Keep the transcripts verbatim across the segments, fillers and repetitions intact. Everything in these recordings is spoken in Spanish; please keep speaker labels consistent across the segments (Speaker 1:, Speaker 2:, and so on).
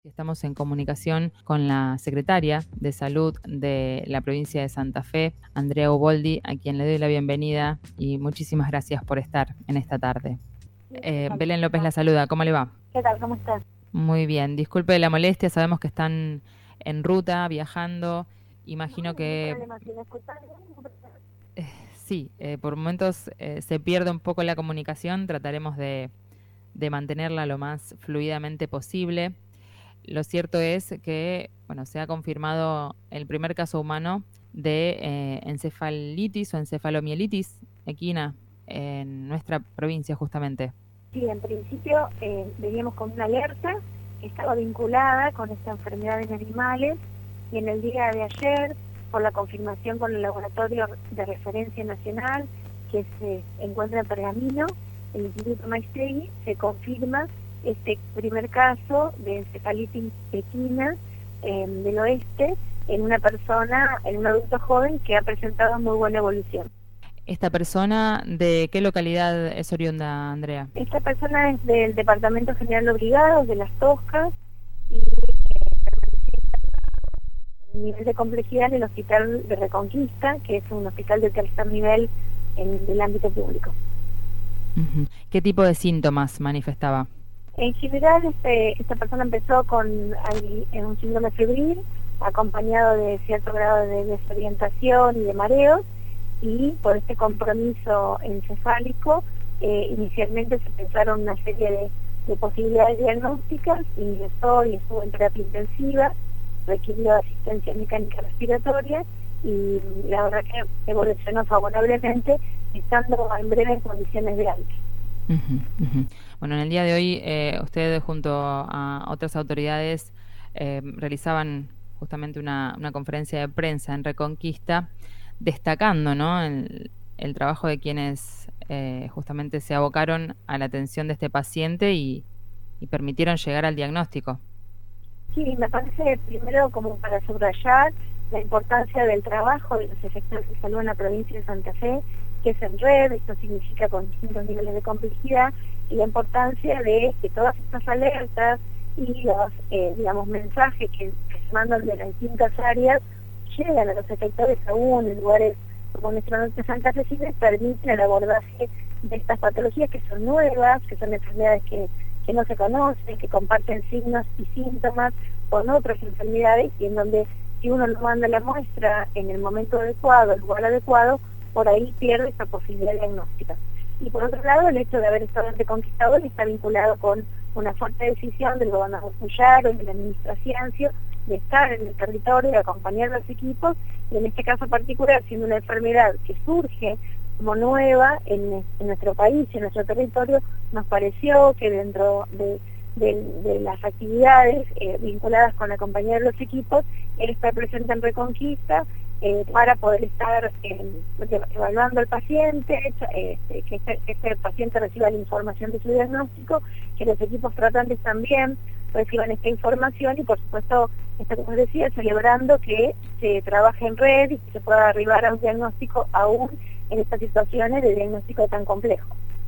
Speaker 1: Estamos en comunicación con la secretaria de Salud de la provincia de Santa Fe, Andrea Uboldi, a quien le doy la bienvenida y muchísimas gracias por estar en esta tarde. Eh, Belén López la saluda, ¿cómo le va?
Speaker 2: ¿Qué tal? ¿Cómo estás?
Speaker 1: Muy bien, disculpe la molestia, sabemos que están en ruta, viajando,
Speaker 2: No,
Speaker 1: imagino
Speaker 2: no hay
Speaker 1: que
Speaker 2: problema. Si me escuchas, no hay problema.
Speaker 1: eh, sí, eh, por momentos eh, se pierde un poco la comunicación, trataremos de, de mantenerla lo más fluidamente posible. Lo cierto es que, bueno, se ha confirmado el primer caso humano de eh, encefalitis o encefalomielitis equina en nuestra provincia justamente.
Speaker 2: Sí, en principio eh, veníamos con una alerta que estaba vinculada con esta enfermedad en animales y en el día de ayer, por la confirmación con el laboratorio de referencia nacional que se encuentra en Pergamino, el Instituto Maistegui, se confirma este primer caso de encefalitis equina eh, del oeste en una persona, en un adulto joven que ha presentado muy buena evolución.
Speaker 1: ¿Esta persona de qué localidad es oriunda, Andrea?
Speaker 2: Esta persona es del Departamento General de Brigadas de Las Toscas y eh, el nivel de complejidad en el Hospital de Reconquista, que es un hospital de tercer nivel en el ámbito público.
Speaker 1: Uh-huh. ¿Qué tipo de síntomas manifestaba?
Speaker 2: En general, este, esta persona empezó con hay, en un síndrome febril, acompañado de cierto grado de desorientación y de mareos, y por este compromiso encefálico, eh, inicialmente se pensaron una serie de, de posibilidades diagnósticas, ingresó y estuvo en terapia intensiva, requirió asistencia mecánica respiratoria, y la verdad que evolucionó favorablemente, estando en breve en condiciones de alta.
Speaker 1: Uh-huh, uh-huh. Bueno, en el día de hoy eh, ustedes junto a otras autoridades eh, realizaban justamente una, una conferencia de prensa en Reconquista, destacando, ¿no?, el, el trabajo de quienes eh, justamente se abocaron a la atención de este paciente y, y permitieron llegar al diagnóstico.
Speaker 2: Sí, me parece primero como para subrayar la importancia del trabajo de los efectores de salud en la provincia de Santa Fe, que es en red, esto significa con distintos niveles de complejidad, y la importancia de que todas estas alertas y los, eh, digamos, mensajes que, que se mandan de las distintas áreas llegan a los efectores aún en lugares como nuestro norte Santa Fe, y permiten el abordaje de estas patologías que son nuevas, que son enfermedades que que no se conocen, que comparten signos y síntomas con otras enfermedades, y en donde si uno no manda la muestra en el momento adecuado, el lugar adecuado, por ahí pierde esa posibilidad diagnóstica. Y por otro lado, el hecho de haber estado en Reconquistador está vinculado con una fuerte decisión del gobernador Puyaro y de la ministra Ciancio de estar en el territorio, de acompañar a los equipos, y en este caso particular, siendo una enfermedad que surge como nueva en, en nuestro país, en nuestro territorio, nos pareció que dentro de, de, de las actividades eh, vinculadas con acompañar los equipos, él está presente en Reconquista eh, para poder estar eh, evaluando al paciente, eh, que, este, que este paciente reciba la información de su diagnóstico, que los equipos tratantes también reciban esta información y por supuesto, esto como decía, celebrando que se trabaje en red y que se pueda arribar a un diagnóstico aún en estas situaciones de diagnóstico tan complejo.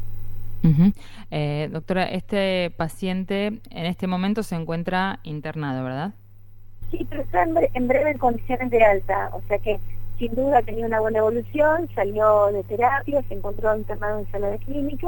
Speaker 1: Uh-huh. Eh, doctora, este paciente en este momento se encuentra internado, ¿verdad?
Speaker 2: Sí, pero está en, bre en breve en condiciones de alta, o sea que sin duda ha tenido una buena evolución, salió de terapia, se encontró internado en sala de clínica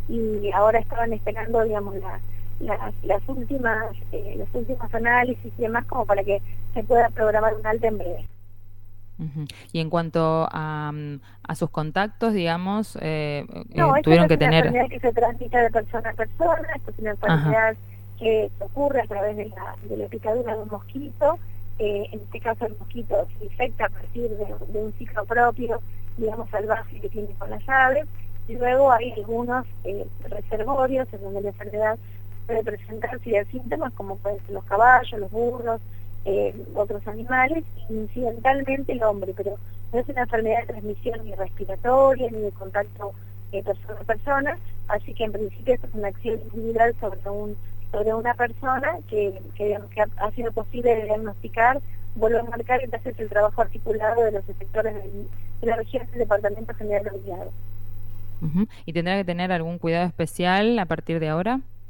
Speaker 2: y ahora estaban esperando, digamos, la, la, las últimas, eh, los últimos análisis y demás como para que se pueda programar un alta en breve.
Speaker 1: Uh-huh. Y en cuanto a, a sus contactos, digamos, eh,
Speaker 2: No,
Speaker 1: eh,
Speaker 2: esta no
Speaker 1: tuvieron
Speaker 2: es
Speaker 1: que
Speaker 2: una
Speaker 1: tener...
Speaker 2: enfermedad que se transmite de persona a persona, esta es una
Speaker 1: Ajá.
Speaker 2: enfermedad que ocurre a través de la, de la picadura de un mosquito, eh, en este caso el mosquito se infecta a partir de, de un ciclo propio, digamos, salvaje que tiene con las aves, y luego hay algunos eh, reservorios en donde la enfermedad puede presentar ciertos síntomas como pueden ser los caballos, los burros, eh, otros animales, incidentalmente el hombre, pero no es una enfermedad de transmisión ni respiratoria ni de contacto eh, persona a persona, así que en principio esto es una acción individual sobre un sobre una persona que, que, digamos, que ha, ha sido posible de diagnosticar, vuelvo a marcar entonces el trabajo articulado de los efectores de, de la región del Departamento General de Brigadas.
Speaker 1: Uh-huh. ¿Y tendrá que tener algún cuidado especial a partir de ahora?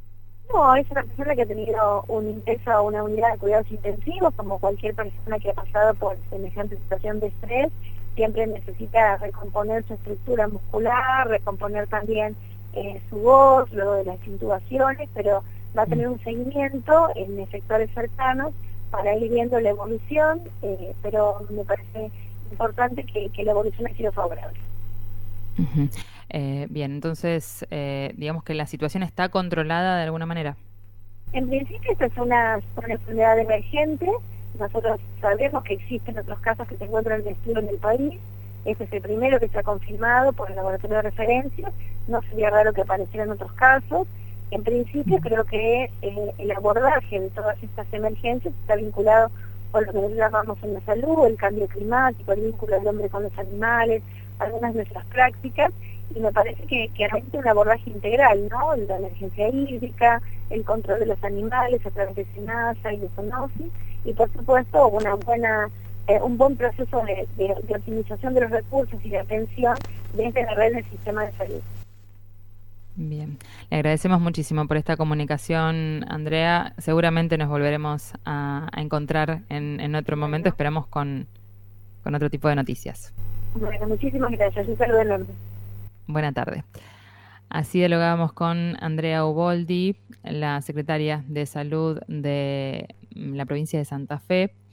Speaker 2: No, es una persona que ha tenido un ingreso a una unidad de cuidados intensivos, como cualquier persona que ha pasado por semejante situación de estrés, siempre necesita recomponer su estructura muscular, recomponer también eh, su voz, luego de las intubaciones, pero va a tener un seguimiento en efectores cercanos para ir viendo la evolución, eh, pero me parece importante que, que la evolución ha sido favorable.
Speaker 1: Uh-huh. Eh, bien, entonces, eh, digamos que la situación está controlada de alguna manera.
Speaker 2: En principio esta es una, una enfermedad emergente, nosotros sabemos que existen otros casos que se encuentran en estudio en el país, este es el primero que se ha confirmado por el laboratorio de referencia, no sería raro que aparecieran otros casos. En principio creo que eh, el abordaje de todas estas emergencias está vinculado con lo que nosotros llamamos en la salud, el cambio climático, el vínculo del hombre con los animales, algunas de nuestras prácticas, y me parece que, que realmente un abordaje integral, ¿no? La emergencia hídrica, el control de los animales a través de SENASA y de zoonosis, y por supuesto una buena, eh, un buen proceso de, de, de optimización de los recursos y de atención desde la red del sistema de salud.
Speaker 1: Bien, le agradecemos muchísimo por esta comunicación, Andrea. Seguramente nos volveremos a, a encontrar en, en otro
Speaker 2: Bueno.
Speaker 1: momento, esperamos con, con otro tipo de noticias.
Speaker 2: Bueno, muchísimas gracias, un saludo enorme.
Speaker 1: Buena tarde. Así dialogábamos con Andrea Uboldi, la secretaria de Salud de la provincia de Santa Fe.